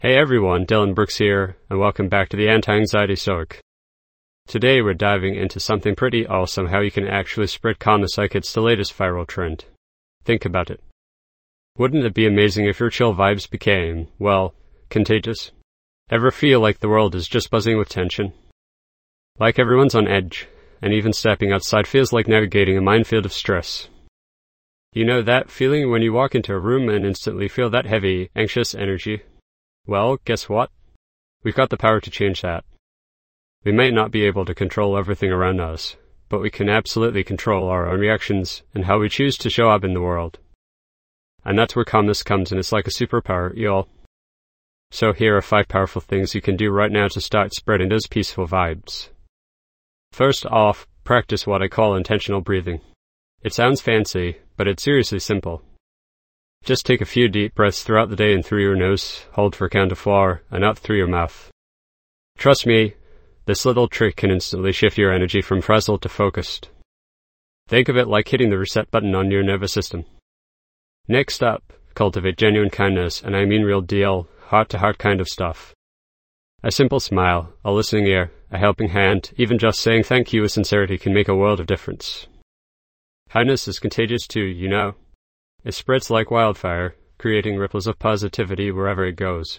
Hey everyone, Dylan Brooks here, and welcome back to the Anti-Anxiety Stoic. Today we're diving into something pretty awesome, how you can actually spread calmness like it's the latest viral trend. Think about it. Wouldn't it be amazing if your chill vibes became, well, contagious? Ever feel like the world is just buzzing with tension? Like everyone's on edge, and even stepping outside feels like navigating a minefield of stress. You know that feeling when you walk into a room and instantly feel that heavy, anxious energy? Well, guess what? We've got the power to change that. We might not be able to control everything around us, but we can absolutely control our own reactions and how we choose to show up in the world. And that's where calmness comes, and it's like a superpower, y'all. So here are 5 powerful things you can do right now to start spreading those peaceful vibes. First off, practice what I call intentional breathing. It sounds fancy, but it's seriously simple. Just take a few deep breaths throughout the day in through your nose, hold for a count of 4, and out through your mouth. Trust me, this little trick can instantly shift your energy from frazzled to focused. Think of it like hitting the reset button on your nervous system. Next up, cultivate genuine kindness, and I mean real deal, heart-to-heart kind of stuff. A simple smile, a listening ear, a helping hand, even just saying thank you with sincerity can make a world of difference. Kindness is contagious too, you know. It spreads like wildfire, creating ripples of positivity wherever it goes.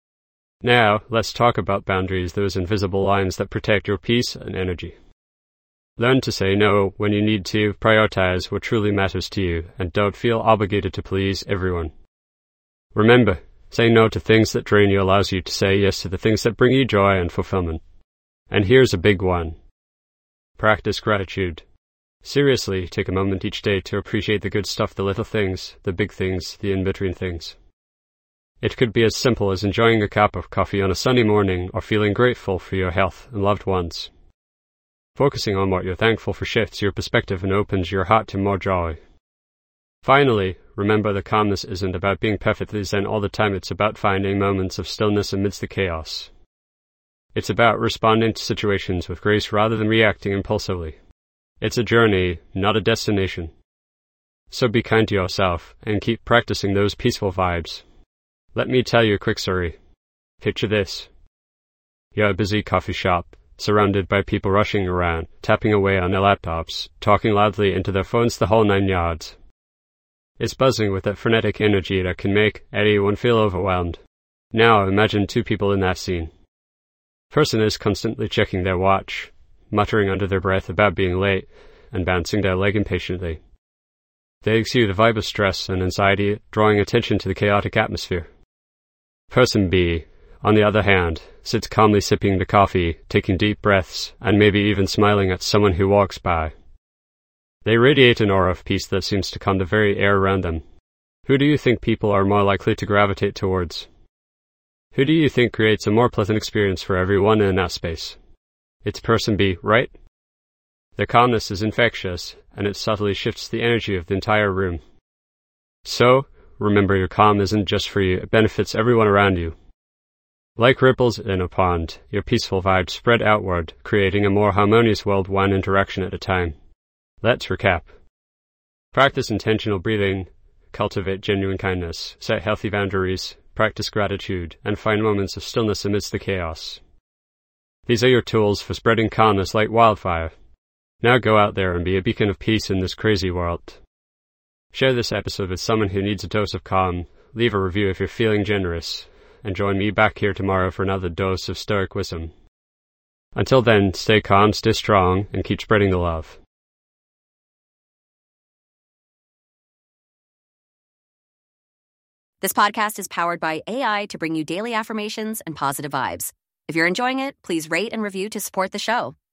Now, let's talk about boundaries, those invisible lines that protect your peace and energy. Learn to say no when you need to, prioritize what truly matters to you, and don't feel obligated to please everyone. Remember, saying no to things that drain you allows you to say yes to the things that bring you joy and fulfillment. And here's a big one. Practice gratitude. Seriously, take a moment each day to appreciate the good stuff, the little things, the big things, the in-between things. It could be as simple as enjoying a cup of coffee on a sunny morning or feeling grateful for your health and loved ones. Focusing on what you're thankful for shifts your perspective and opens your heart to more joy. Finally, remember that calmness isn't about being perfectly zen all the time, it's about finding moments of stillness amidst the chaos. It's about responding to situations with grace rather than reacting impulsively. It's a journey, not a destination. So be kind to yourself, and keep practicing those peaceful vibes. Let me tell you a quick story. Picture this. You're at a busy coffee shop, surrounded by people rushing around, tapping away on their laptops, talking loudly into their phones, the whole 9 yards. It's buzzing with that frenetic energy that can make anyone feel overwhelmed. Now imagine 2 people in that scene. Person is constantly checking their watch, muttering under their breath about being late, and bouncing their leg impatiently. They exude a vibe of stress and anxiety, drawing attention to the chaotic atmosphere. Person B, on the other hand, sits calmly sipping the coffee, taking deep breaths, and maybe even smiling at someone who walks by. They radiate an aura of peace that seems to calm the very air around them. Who do you think people are more likely to gravitate towards? Who do you think creates a more pleasant experience for everyone in that space? It's person B, right? Their calmness is infectious, and it subtly shifts the energy of the entire room. So, remember your calm isn't just for you, it benefits everyone around you. Like ripples in a pond, your peaceful vibes spread outward, creating a more harmonious world one interaction at a time. Let's recap. Practice intentional breathing, cultivate genuine kindness, set healthy boundaries, practice gratitude, and find moments of stillness amidst the chaos. These are your tools for spreading calmness like wildfire. Now go out there and be a beacon of peace in this crazy world. Share this episode with someone who needs a dose of calm, leave a review if you're feeling generous, and join me back here tomorrow for another dose of stoic wisdom. Until then, stay calm, stay strong, and keep spreading the love. This podcast is powered by AI to bring you daily affirmations and positive vibes. If you're enjoying it, please rate and review to support the show.